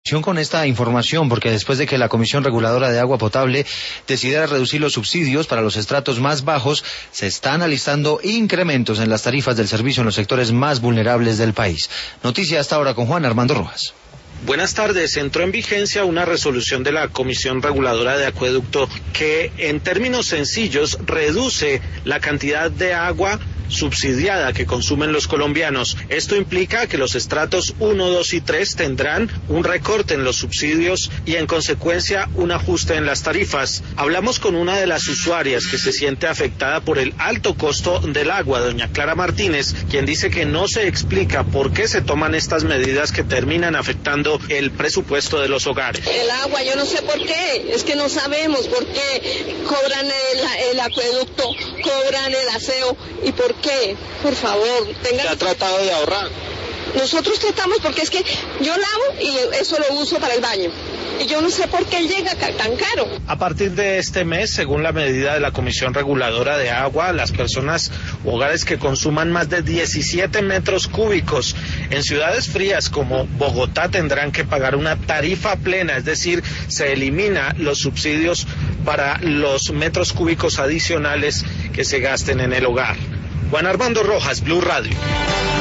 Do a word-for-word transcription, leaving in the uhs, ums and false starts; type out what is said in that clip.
Con esta información, porque después de que la Comisión Reguladora de Agua Potable decidiera reducir los subsidios para los estratos más bajos, se están alistando incrementos en las tarifas del servicio en los sectores más vulnerables del país. Noticia hasta ahora con Juan Armando Rojas. Buenas tardes. Entró en vigencia una resolución de la Comisión Reguladora de Acueducto que, en términos sencillos, reduce la cantidad de agua subsidiada que consumen los colombianos. Esto implica que los estratos uno, dos y tres tendrán un recorte en los subsidios y en consecuencia un ajuste en las tarifas. Hablamos con una de las usuarias que se siente afectada por el alto costo del agua, doña Clara Martínez, quien dice que no se explica por qué se toman estas medidas que terminan afectando el presupuesto de los hogares. El agua, yo no sé por qué, es que no sabemos por qué cobran el, el acueducto, cobran el aseo y por qué, por favor, tengan... ¿Se ha tratado de ahorrar? Nosotros tratamos porque es que yo lavo y eso lo uso para el baño. Y yo no sé por qué llega tan caro. A partir de este mes, según la medida de la Comisión Reguladora de Agua, las personas u hogares que consuman más de diecisiete metros cúbicos en ciudades frías como Bogotá tendrán que pagar una tarifa plena, es decir, se elimina los subsidios para los metros cúbicos adicionales que se gasten en el hogar. Juan Armando Rojas, Blue Radio.